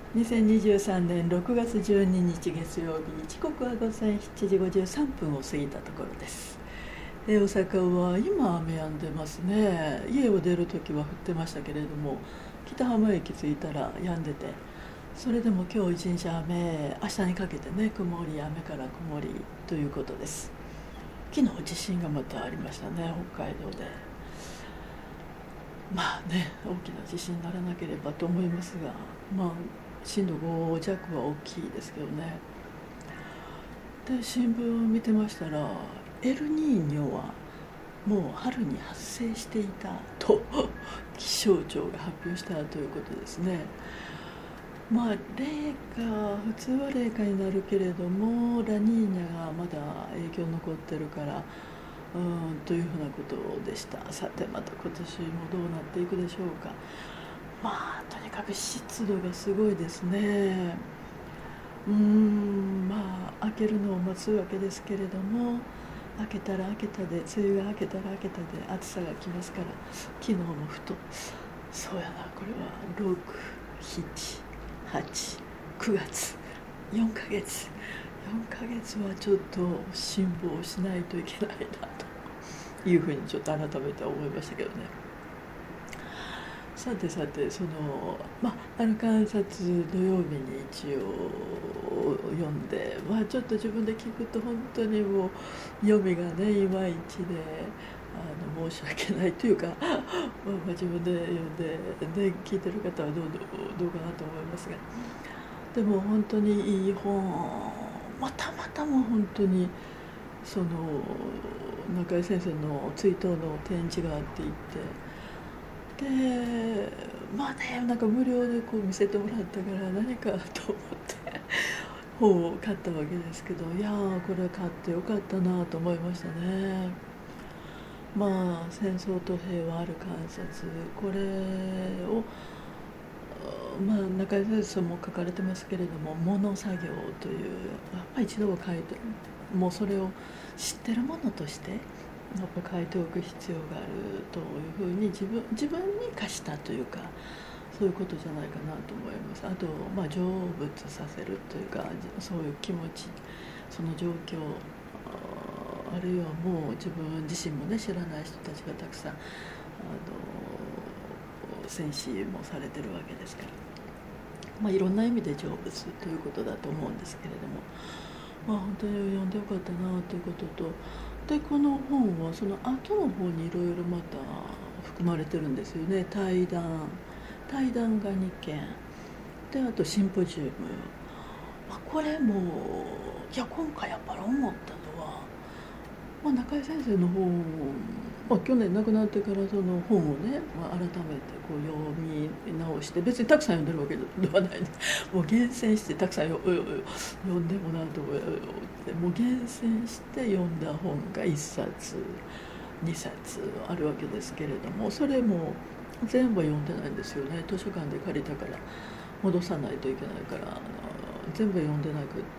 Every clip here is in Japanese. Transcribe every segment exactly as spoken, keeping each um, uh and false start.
にせんにじゅうさんねんろくがつじゅうににち月曜日、時刻は午前しちじごじゅうさんぷんを過ぎたところです。え大阪は今雨止んでますね。家を出るときは降ってましたけれども、北浜駅着いたら止んでて、それでも今日一日雨、明日にかけてね、曇り、雨から曇りということです。昨日地震がまたありましたね、北海道で。まあね、大きな地震にならなければと思いますが、まあ震度ご弱は大きいですけどね。で新聞を見てましたら、エルニーニョはもう春に発生していたと気象庁が発表したということですね。まあ冷夏、普通は冷夏になるけれども、ラニーニャがまだ影響残ってるからうんというふうなことでした。さてまた今年もどうなっていくでしょうか。まあとにかく湿度がすごいですね。うーんまあ明けるのを待つわけですけれども、明けたら明けたで、梅雨が明けたら明けたで暑さが来ますから、昨日もふと、そうやな、これはろく、しち、はち、くがつ、よんかげつよんかげつはちょっと辛抱しないといけないなというふうにちょっと改めて思いましたけどね。さてさて、そのまああの観察土曜日に一応読んで、まあちょっと自分で聞くと本当にもう読みがねいまいちで、あの申し訳ないというか、まあ、自分で読んで、ね、聞いてる方はどうどうどうかなと思いますが、でも本当にいい本、またまたも本当にその中井先生の追悼の展示があって行って、でまあね、なんか無料でこう見せてもらったから何かと思って本を買ったわけですけど、いやーこれ買ってよかったなと思いましたね。まあ戦争と平和ある観察、これをまあ中井先生も書かれてますけれども、物作業という、やっぱり一度は書いて、もうそれを知ってるものとしてやっぱ書いておく必要があるというふうに自分自分に課したというか、そういうことじゃないかなと思います。あと、まあ、成仏させるというか、そういう気持ち、その状況、あるいはもう自分自身もね知らない人たちがたくさんあの戦死もされてるわけですから、まあ、いろんな意味で成仏ということだと思うんですけれども、まあ、本当に読んでよかったなということと、でこの本はその後の方にいろいろまた含まれてるんですよね。対談対談がにけんで、あとシンポジウム、まあ、これもいや今回やっぱり思ったのは、まあ、中井先生の本、まあ、去年亡くなってからその本をね、まあ、改めてこう読み直して、別にたくさん読んでるわけではないもう厳選してたくさん読んでもなと思ってもう厳選して読んだ本がいっさつにさつあるわけですけれども、それも全部は読んでないんですよね。図書館で借りたから戻さないといけないから、あの全部読んでなくって、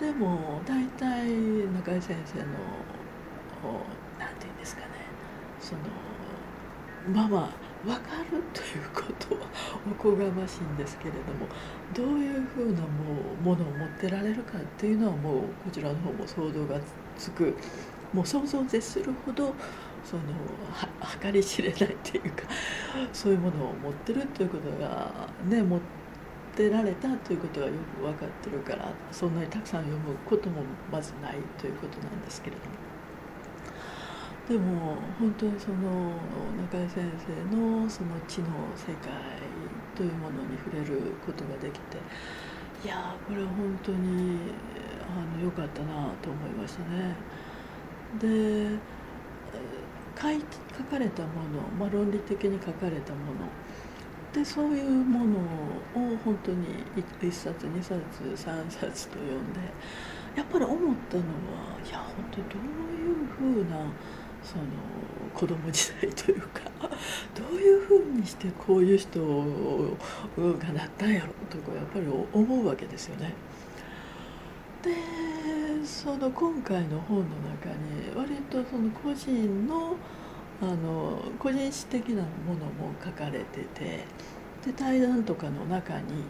でも大体中井先生の何て言うんですかね、そのまあまあ分かるということはおこがましいんですけれども、どういうふうなもうものを持ってられるかっていうのはもうこちらの方も想像がつく、もう想像を絶するほどそのは計り知れないっていうか、そういうものを持ってるということがね、持ってられたということがよく分かってるから、そんなにたくさん読むこともまずないということなんですけれども、でも本当にその中井先生のその知の世界というものに触れることができて、いやーこれは本当にあの良かったなと思いましたね。で書い書かれたもの、まあ、論理的に書かれたもので、そういうものを本当にいっさつにさつさんさつと読んで、やっぱり思ったのは、いや本当にどういうふうなその子供時代というかどういうふうにしてこういう人がなったんやろとかやっぱり思うわけですよね。でその今回の本の中に割とその個人のあの個人史的なものも書かれてて、で対談とかの中に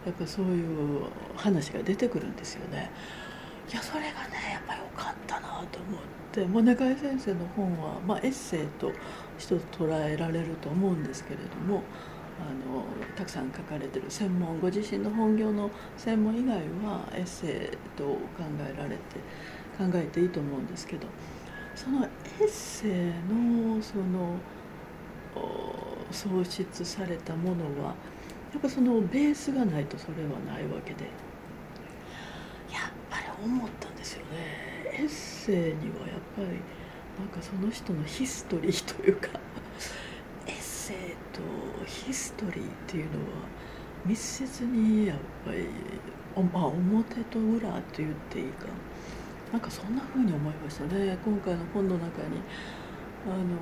やっぱそういう話が出てくるんですよね。いやそれがねやっぱり良かったなと思って、もう中井先生の本は、まあ、エッセイと一つ捉えられると思うんですけれども、あのたくさん書かれてる専門、ご自身の本業の専門以外はエッセイと考えられて考えていいと思うんですけど、そのエッセイのその創出されたものはやっぱそのベースがないとそれはないわけで、やっぱり思ったんですよね。エッセイにはやっぱりなんかその人のヒストリーというかエッセイとヒストリーっていうのは密接にやっぱり、まあ、表と裏と言っていいか、なんかそんな風に思いましたね。今回の本の中にあの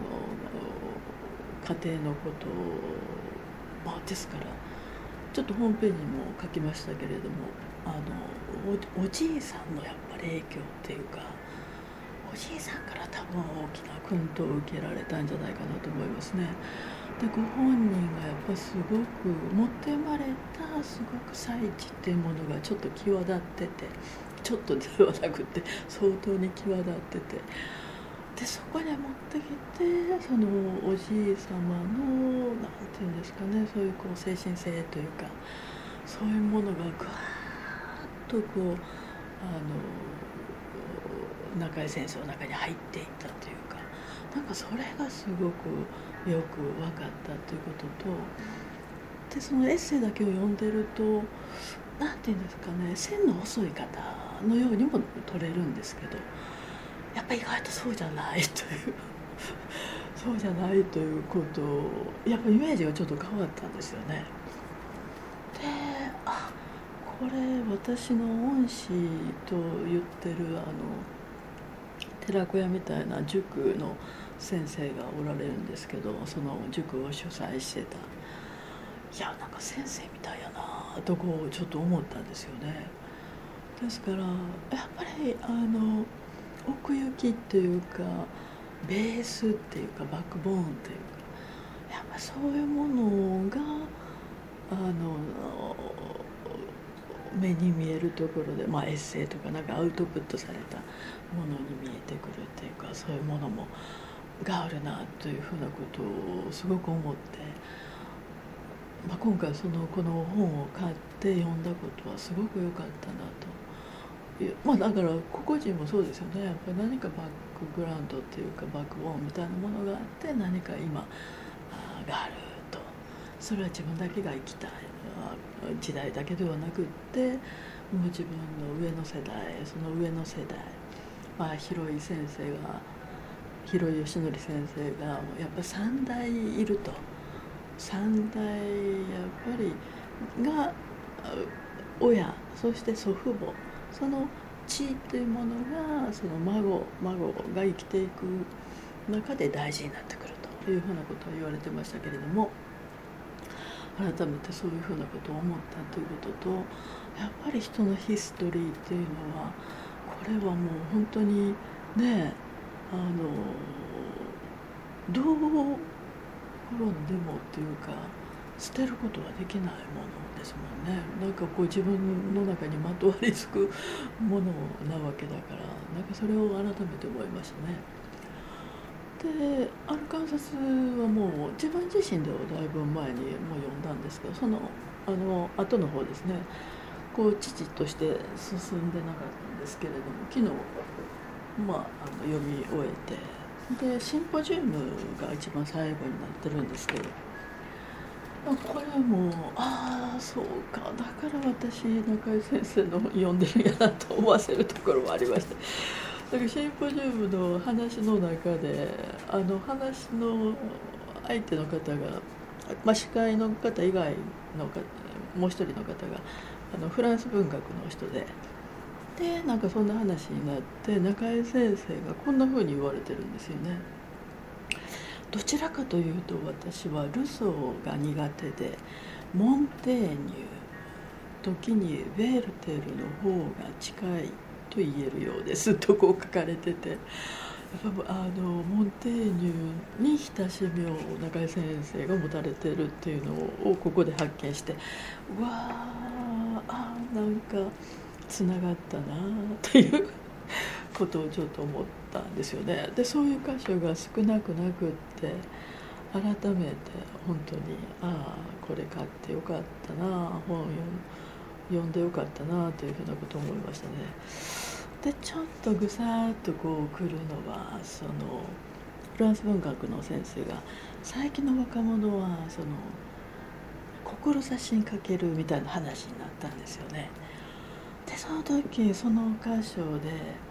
家庭のことを、まあ、ですからちょっとホームページにも書きましたけれども、あの お, おじいさんのやっぱり影響っていうか、おじいさんから多分大きな薫陶を受けられたんじゃないかなと思いますね。でご本人がやっぱすごく持って生まれたすごく才知っていうものがちょっと際立ってて、ちょっとではなくて相当に際立ってて、でそこに持ってきてそのおじい様のなんていうんですかね、そういうこう精神性というかそういうものがぐわーっとこうあの中井先生の中に入っていったというか、なんかそれがすごくよく分かったということと、でそのエッセイだけを読んでるとなんていうんですかね、線の細い方のようにも取れるんですけど、やっぱり意外とそうじゃないというそうじゃないということをやっぱイメージがちょっと変わったんですよね。で、あ、これ私の恩師と言ってるあの寺子屋みたいな塾の先生がおられるんですけど、その塾を主催してた、いやなんか先生みたいやなとこうちょっと思ったんですよね。ですからやっぱりあの奥行きっていうかベースっていうかバックボーンっていうか、やっぱそういうものがあの目に見えるところで、まあ、エッセイとかなんかアウトプットされたものに見えてくるっていうか、そういうものもがあるなというふうなことをすごく思って、まあ、今回そのこの本を買って読んだことはすごく良かったなと。まあ、だから個々人もそうですよね。やっぱり何かバックグラウンドっていうかバックボーンみたいなものがあって何か今があると、それは自分だけが生きた時代だけではなくって、もう自分の上の世代、その上の世代、まあ、広井先生が広井義則先生がやっぱ三代いると、三代やっぱりが親、そして祖父母、その地というものがその孫孫が生きていく中で大事になってくるというふうなことを言われてましたけれども、改めてそういうふうなことを思ったということと、やっぱり人のヒストリーっていうのはこれはもう本当にね、あのどう転んでもっていうか捨てることはできないものですもんね。なんかこう自分の中にまとわりつくものなわけだから、なんかそれを改めて思いましたね。でアルカンサスはもう自分自身ではだいぶ前にもう読んだんですけど、そのあの後の方ですね、こう父として進んでなかったんですけれども、昨日、まあ、あの読み終えて、でシンポジウムが一番最後になってるんですけど、これもああそうか、だから私中井先生の読んでるんやなと思わせるところもありました。だからシンポジウムの話の中であの話の相手の方が、まあ、司会の方以外の方もう一人の方があのフランス文学の人で、でなんかそんな話になって中井先生がこんな風に言われてるんですよね。どちらかというと私はルソーが苦手でモンテーニュ、時にヴェルテルの方が近いと言えるようですとこう書かれてて、 やっぱあのモンテーニュに親しみを中井先生が持たれてるっていうのをここで発見して、うわーあなんかつながったなっていうことをちょっと思ったんですよね。でそういう箇所が少なくなくって改めて本当にああこれ買ってよかったな、本を読んでよかったなというふうなことを思いましたね。でちょっとぐさっとこう来るのはそのフランス文学の先生が最近の若者はその志に欠けるみたいな話になったんですよね。でその時その箇所で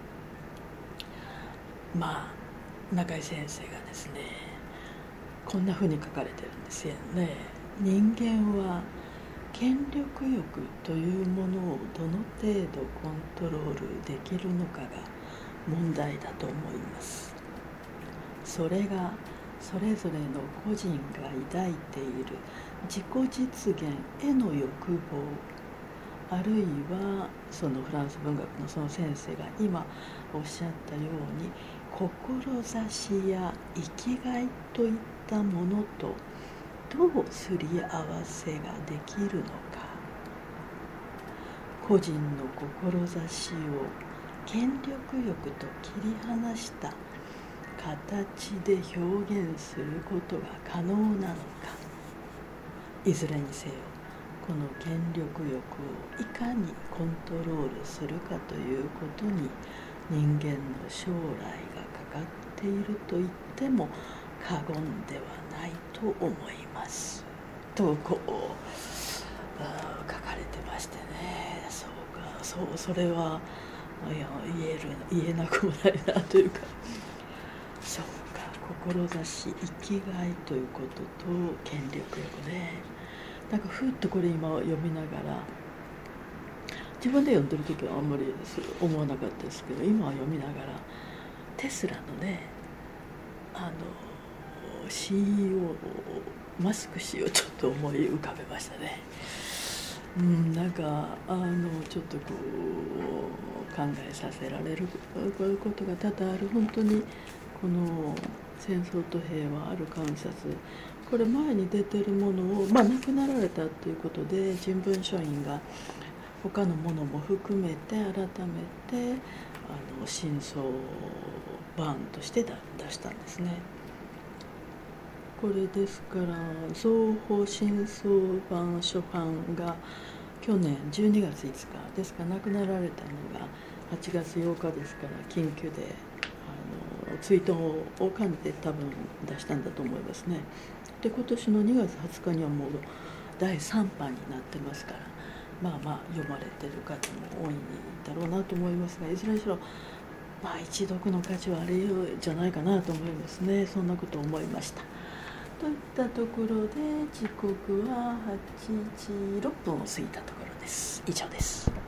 まあ中井先生がですねこんなふうに書かれてるんですよね。人間は権力欲というものをどの程度コントロールできるのかが問題だと思います。それがそれぞれの個人が抱いている自己実現への欲望、あるいはそのフランス文学のその先生が今おっしゃったように志や生きがいといったものとどうすり合わせができるのか、個人の志を権力欲と切り離した形で表現することが可能なのか、いずれにせよこの権力欲をいかにコントロールするかということに人間の将来がかかっていると言っても過言ではないと思いますとこう書かれてましてね。そうか、そうそれはいや言える言えなくもないなというか、そうか、志生きがいということと権力欲ね。なんかふっとこれ今読みながら自分で読んでる時はあんまり思わなかったですけど、今は読みながらテスラのねあの シーイーオー マスク氏をちょっと思い浮かべましたね。うん、なんかあのちょっとこう考えさせられることが多々ある。本当にこの戦争と平和ある観察、これ前に出てるものを、まあ、亡くなられたということで人文書院が他のものも含めて改めてあの新装版として出したんですね。これですから増補新装版初版が去年じゅうにがついつかですから、亡くなられたのがはちがつようかですから、緊急であの追悼を兼ねて多分出したんだと思いますね。で今年のにがつはつかにはもうだいさんばんになってますから、まあまあ読まれてる方も多いんだろうなと思いますが、いずれにしろまあ一読の価値はあるんじゃないかなと思いますね。そんなことを思いました。といったところで時刻ははちじろっぷんを過ぎたところです。以上です。